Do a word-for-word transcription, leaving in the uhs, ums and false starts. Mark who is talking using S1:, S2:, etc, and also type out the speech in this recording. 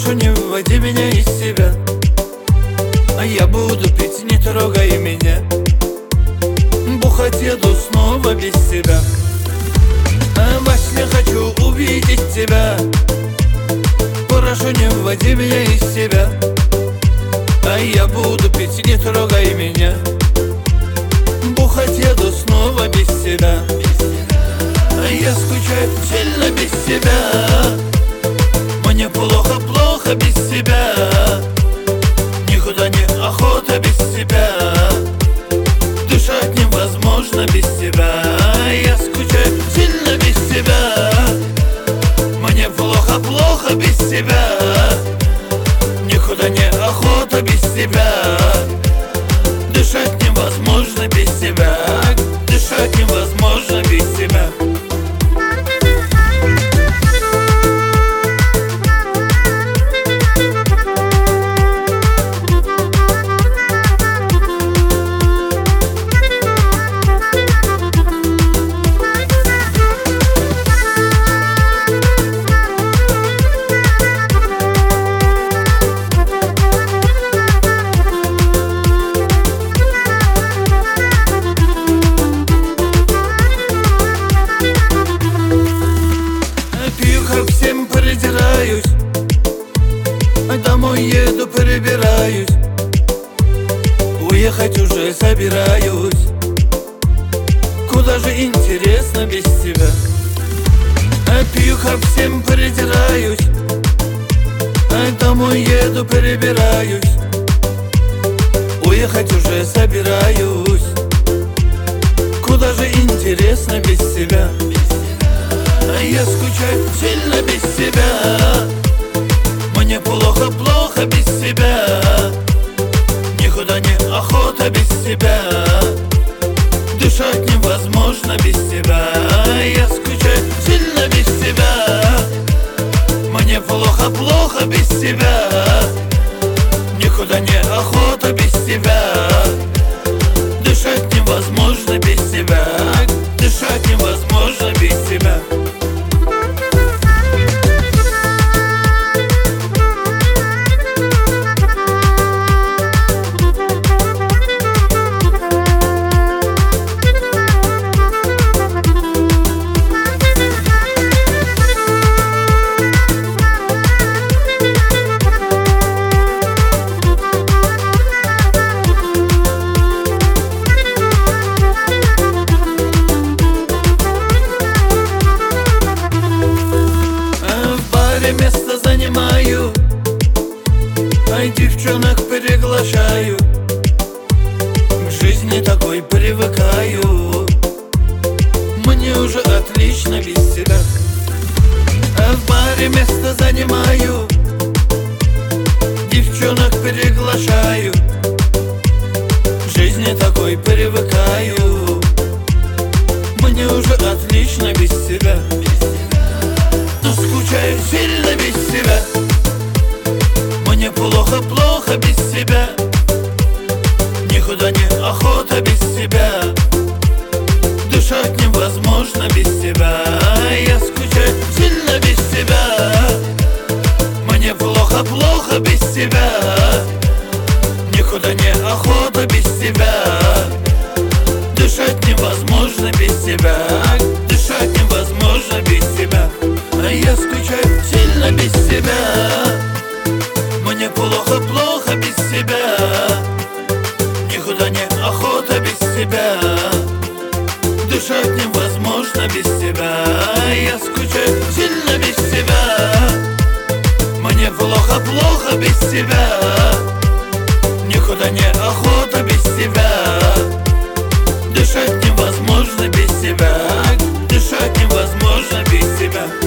S1: Прошу, не выводи меня из себя, а я буду пить, не трогай меня. Бухать еду снова без тебя, а во сне хочу увидеть тебя. Прошу, не выводи меня из себя, а я буду пить, не трогай меня. Бухать еду снова без тебя, а я скучаю сильно без тебя. Мне плохо, плохо без тебя, никуда не охота без тебя. Дышать невозможно без тебя, я скучаю сильно без тебя. Мне плохо, плохо без тебя, никуда не охота без тебя. Дышать невозможно без тебя, дышать невозможно без тебя. Всем придираюсь, домой еду, прибираюсь, уехать уже собираюсь. Куда же интересно без тебя? Пью, ко всем придираюсь, домой еду, прибираюсь, уехать уже собираюсь. Куда же интересно без тебя? Я скучаю сильно без тебя, мне плохо, плохо без тебя. Никуда не охота без тебя, дышать невозможно без тебя. Я скучаю сильно без тебя, мне плохо, плохо без тебя. Никуда не охота без тебя, дышать невозможно без тебя, дышать невозможно без тебя. Место занимаю, а девчонок приглашаю. К жизни такой привыкаю, мне уже отлично без тебя. А в баре место занимаю, девчонок приглашаю. К жизни такой привыкаю, мне уже отлично без тебя. Скучаю сильно без тебя, мне плохо, плохо без тебя. Никуда не охота без тебя, дышать невозможно без тебя. Я скучаю сильно без тебя, мне плохо, плохо без тебя. Никуда не охота без тебя, дышать невозможно без тебя, дышать невозможно без тебя. Я скучаю сильно без тебя, мне плохо, плохо без тебя. Никуда не охота без тебя, дышать невозможно без тебя. Я скучаю сильно без тебя, мне плохо, плохо без тебя. Никуда не охота без тебя, дышать невозможно без тебя, дышать невозможно без тебя.